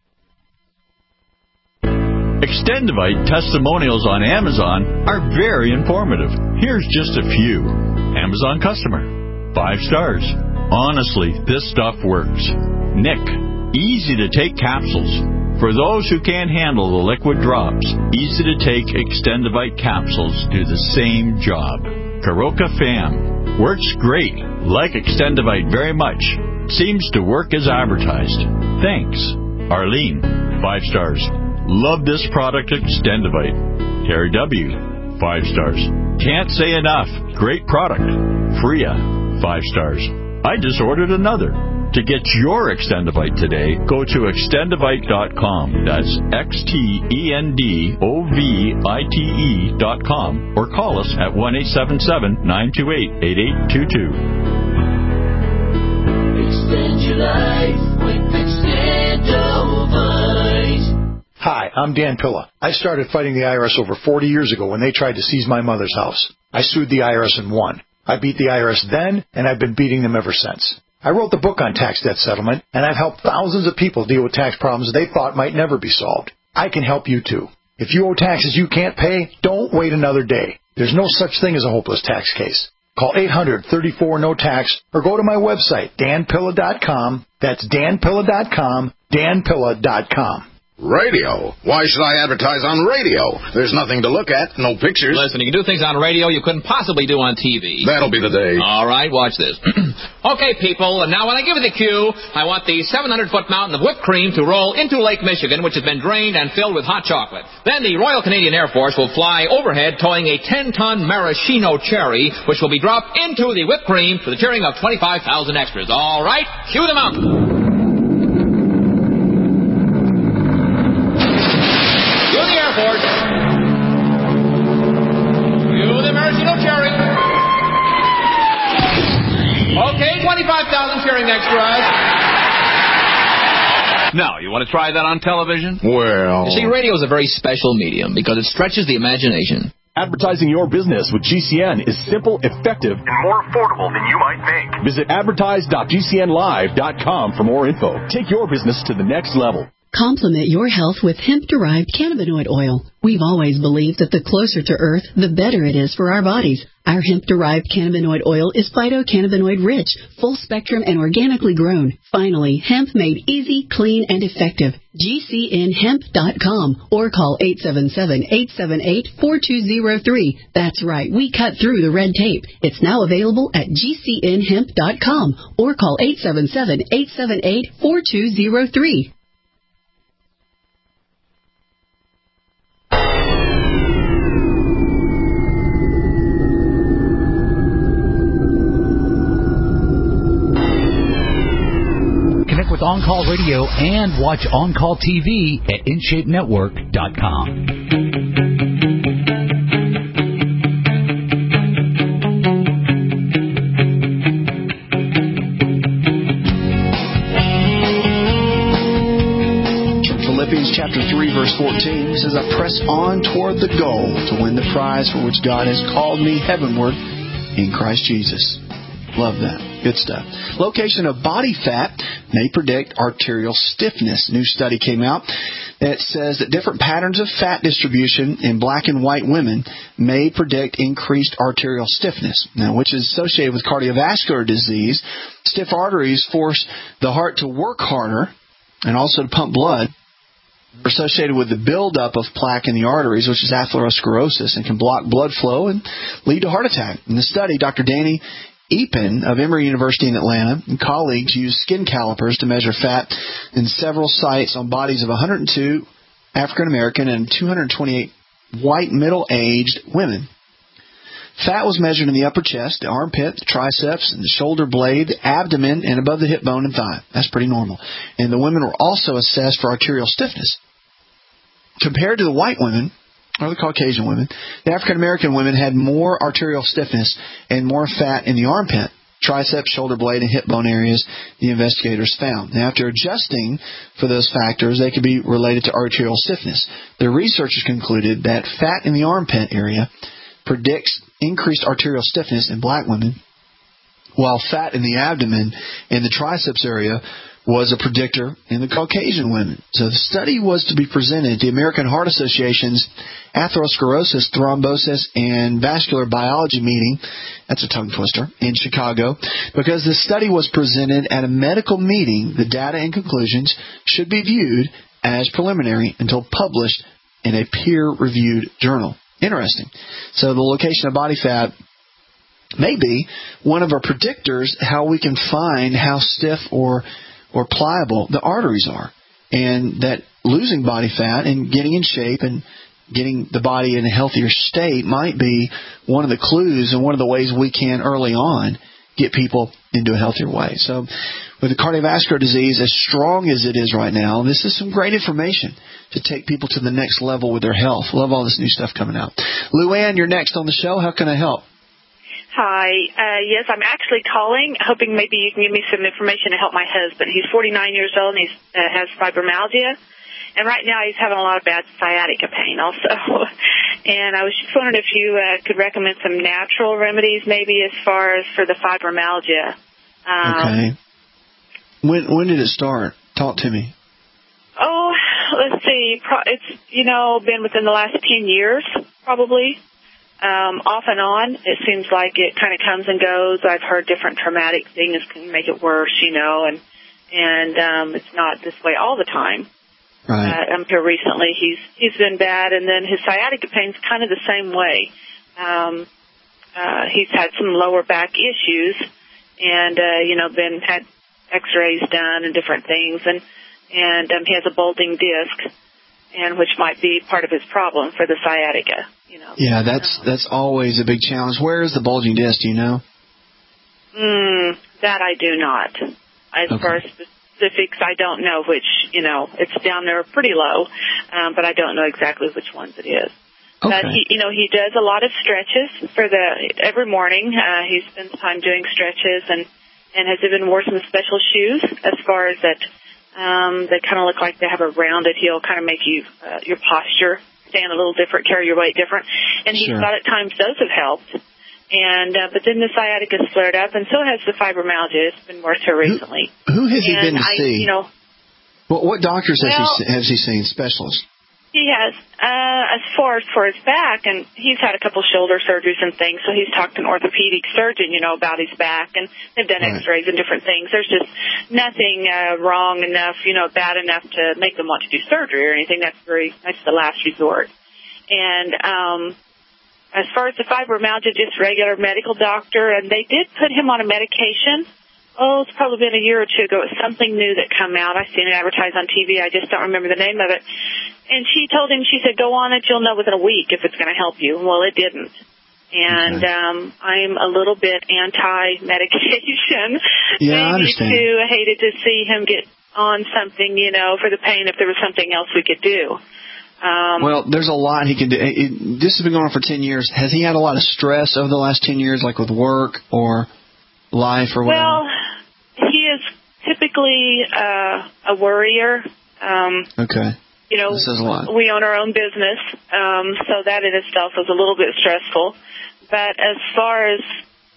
Extendivite testimonials on Amazon are very informative. Here's just a few. Amazon customer. Five stars. Honestly, this stuff works. Nick. Easy to take capsules. For those who can't handle the liquid drops, easy to take Extendivite capsules do the same job. Karoka Fam. Works great. Like Extendivite very much. Seems to work as advertised. Thanks. Arlene. Five stars. Love this product, Extendivite. Terry W. Five stars. Can't say enough. Great product. Freya. Five stars. I just ordered another. To get your Extendivite today, go to extendivite dot com. That's X T E N D O V I T E dot com. Or call us at one eight seven seven, nine two eight, eight eight two two. Extend your life with Extendivite. Hi, I'm Dan Pilla. I started fighting the I R S over forty years ago when they tried to seize my mother's house. I sued the I R S and won. I beat the I R S then, and I've been beating them ever since. I wrote the book on tax debt settlement, and I've helped thousands of people deal with tax problems they thought might never be solved. I can help you too. If you owe taxes you can't pay, don't wait another day. There's no such thing as a hopeless tax case. Call eight hundred, thirty-four, no tax or go to my website, dan pilla dot com. That's dan pilla dot com, dan pilla dot com. Radio? Why should I advertise on radio? There's nothing to look at, no pictures. Listen, you can do things on radio you couldn't possibly do on T V. That'll be the day. All right, watch this. Okay, people, and now when I give you the cue, I want the seven hundred foot mountain of whipped cream to roll into Lake Michigan, which has been drained and filled with hot chocolate. Then the Royal Canadian Air Force will fly overhead towing a ten ton maraschino cherry, which will be dropped into the whipped cream for the cheering of twenty-five thousand extras. All right, cue the mountain. Airport. You the maraschino cherry. Okay, twenty-five thousand cheering extras. Now, you want to try that on television? Well... You see, radio is a very special medium because it stretches the imagination. Advertising your business with G C N is simple, effective, and more affordable than you might think. Visit advertise dot G C N live dot com for more info. Take your business to the next level. Complement your health with hemp-derived cannabinoid oil. We've always believed that the closer to Earth, the better it is for our bodies. Our hemp-derived cannabinoid oil is phytocannabinoid-rich, full-spectrum, and organically grown. Finally, hemp made easy, clean, and effective. G C N hemp dot com or call eight seven seven, eight seven eight, four two zero three. That's right, we cut through the red tape. It's now available at G C N hemp dot com or call eight seven seven, eight seven eight, four two zero three. On-Call Radio and watch On-Call T V at in shape network dot com. Philippians chapter three, verse fourteen says, I press on toward the goal to win the prize for which God has called me heavenward in Christ Jesus. Love that. Good stuff. Location of body fat may predict arterial stiffness. A new study came out that says that different patterns of fat distribution in black and white women may predict increased arterial stiffness. Now, which is associated with cardiovascular disease. Stiff arteries force the heart to work harder and also to pump blood. Are associated with the buildup of plaque in the arteries, which is atherosclerosis, and can block blood flow and lead to heart attack. In the study, Doctor Danny Epen of Emory University in Atlanta and colleagues used skin calipers to measure fat in several sites on bodies of one hundred two African American and two hundred twenty-eight white middle-aged women. Fat was measured in the upper chest, the armpit, the triceps, and the shoulder blade, the abdomen, and above the hip bone and thigh. That's pretty normal. And the women were also assessed for arterial stiffness. Compared to the white women, or the Caucasian women, the African-American women had more arterial stiffness and more fat in the armpit, triceps, shoulder blade, and hip bone areas, the investigators found. Now, after adjusting for those factors, they could be related to arterial stiffness. The researchers concluded that fat in the armpit area predicts increased arterial stiffness in black women, while fat in the abdomen and the triceps area was a predictor in the Caucasian women. So the study was to be presented at the American Heart Association's Atherosclerosis, Thrombosis, and Vascular Biology meeting, that's a tongue twister, in Chicago. Because the study was presented at a medical meeting, the data and conclusions should be viewed as preliminary until published in a peer-reviewed journal. Interesting. So the location of body fat may be one of our predictors how we can find how stiff or or pliable the arteries are, and that losing body fat and getting in shape and getting the body in a healthier state might be one of the clues and one of the ways we can early on get people into a healthier way. So with the cardiovascular disease as strong as it is right now, this is some great information to take people to the next level with their health. Love all this new stuff coming out. Luann, you're next on the show. How can I help? Hi. Uh, yes, I'm actually calling, hoping maybe you can give me some information to help my husband. He's forty-nine years old, and he uh, has fibromyalgia. And right now he's having a lot of bad sciatica pain also. And I was just wondering if you uh, could recommend some natural remedies maybe as far as for the fibromyalgia. Um, okay. When when did it start? Talk to me. Oh, let's see. It's, you know, been within the last ten years probably. Um, off and on, it seems like it kind of comes and goes. I've heard different traumatic things can make it worse, you know, and and um, it's not this way all the time. Right. Uh, until recently, he's he's been bad, and then his sciatica pain's kind of the same way. Um, uh, he's had some lower back issues, and uh, you know, been had X-rays done and different things, and and um, he has a bulging disc, and which might be part of his problem for the sciatica. You know. Yeah, that's that's always a big challenge. Where is the bulging disc? Do you know? Mm, that I do not. As okay. far as specifics, I don't know which. You know, it's down there pretty low, um, but I don't know exactly which ones it is. Okay. But he, you know, he does a lot of stretches for the every morning. Uh, he spends time doing stretches, and and has even worn some special shoes as far as that. Um, they kind of look like they have a rounded heel, kind of make you uh, your posture stand a little different, carry your weight different. And he sure. thought at times those have helped. And uh, but then the sciatica flared up, and so has the fibromyalgia. It's been worse here recently. Who, who has and he been to I, see? You know, what, what doctors well, has he has he seen? Specialists? He has, uh, as far as for his back, and he's had a couple shoulder surgeries and things, so he's talked to an orthopedic surgeon, you know, about his back, and they've done right. x-rays and different things. There's just nothing uh, wrong enough, you know, bad enough to make them want to do surgery or anything. That's very, that's the last resort. And um, as far as the fibromyalgia, just regular medical doctor, and they did put him on a medication. Oh, it's probably been a year or two ago. It's something new that come out. I've seen it advertised on T V. I just don't remember the name of it. And she told him, she said, go on it. You'll know within a week if it's going to help you. Well, it didn't. And okay. um, I'm a little bit anti-medication. Yeah, I Maybe understand. too. I hated to see him get on something, you know, for the pain if there was something else we could do. Um, well, there's a lot he can do. It, it, this has been going on for ten years. Has he had a lot of stress over the last ten years, like with work or life or whatever? Well, he is typically uh, a worrier. Um, okay. You know, this is a lot. We own our own business, um, so that in itself is a little bit stressful. But as far as,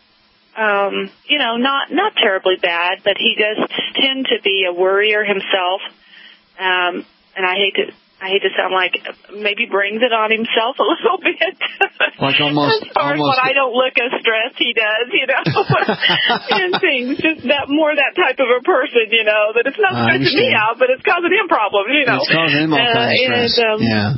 um, you know, not not terribly bad, but he does tend to be a worrier himself. Um, and I hate to... I hate to sound like maybe brings it on himself a little bit. Like almost, as far almost. as when I don't look as stressed, he does, you know, and things. Just that more that type of a person, you know, that it's not stressing me out, but it's causing him problems, you know. It's causing him all kinds uh, of stress. And, um, yeah.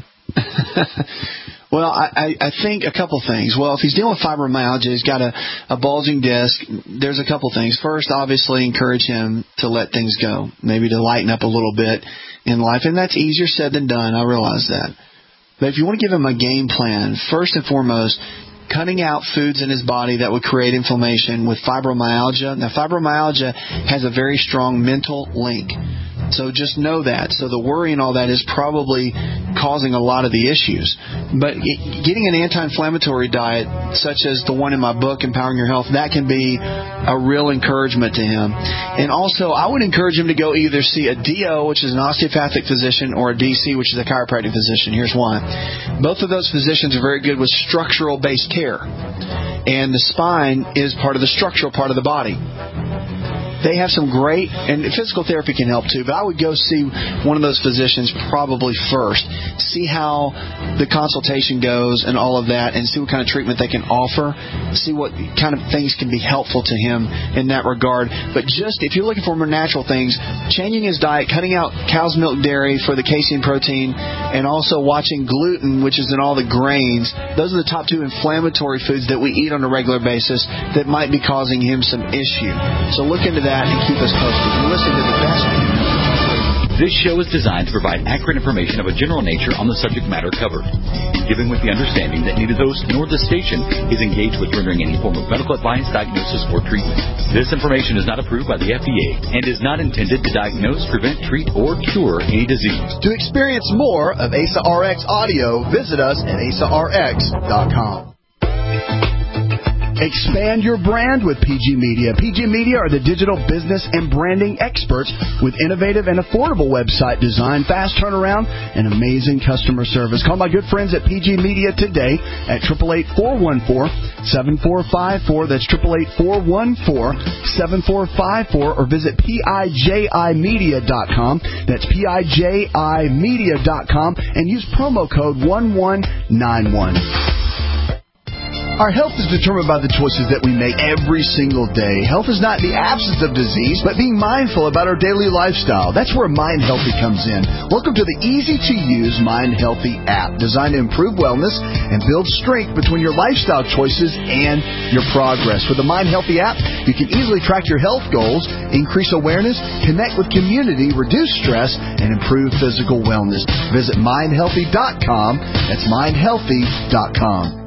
Well, I, I think a couple things. Well, if he's dealing with fibromyalgia, he's got a, a bulging disc, there's a couple things. First, obviously, encourage him to let things go, maybe to lighten up a little bit in life. And that's easier said than done. I realize that. But if you want to give him a game plan, first and foremost, cutting out foods in his body that would create inflammation with fibromyalgia. Now, fibromyalgia has a very strong mental link. So just know that. So the worry and all that is probably causing a lot of the issues. But it, getting an anti-inflammatory diet, such as the one in my book, Empowering Your Health, that can be a real encouragement to him. And also, I would encourage him to go either see a D O, which is an osteopathic physician, or a D C, which is a chiropractic physician. Here's why. Both of those physicians are very good with structural-based care. And the spine is part of the structural part of the body. They have some great, and physical therapy can help too, but I would go see one of those physicians probably first. See how the consultation goes and all of that, and see what kind of treatment they can offer. See what kind of things can be helpful to him in that regard. But just, if you're looking for more natural things, changing his diet, cutting out cow's milk dairy for the casein protein, and also watching gluten, which is in all the grains, those are the top two inflammatory foods that we eat on a regular basis that might be causing him some issue. So look into that and keep us posted. You listen to the best. This show is designed to provide accurate information of a general nature on the subject matter covered, given with the understanding that neither the host nor the station is engaged with rendering any form of medical advice, diagnosis, or treatment. This information is not approved by the F D A and is not intended to diagnose, prevent, treat, or cure any disease. To experience more of A S A R X audio, visit us at A S A R X dot com. Expand your brand with P G Media. P G Media are the digital business and branding experts with innovative and affordable website design, fast turnaround, and amazing customer service. Call my good friends at P G Media today at eight eight eight, four one four, seven four five four. That's eight eight eight, four one four, seven four five four, or visit P I J I media dot com. That's P I J I media dot com and use promo code one one nine one. Our health is determined by the choices that we make every single day. Health is not the absence of disease, but being mindful about our daily lifestyle. That's where Mind Healthy comes in. Welcome to the easy-to-use Mind Healthy app, designed to improve wellness and build strength between your lifestyle choices and your progress. With the Mind Healthy app, you can easily track your health goals, increase awareness, connect with community, reduce stress, and improve physical wellness. Visit mind healthy dot com. That's mind healthy dot com.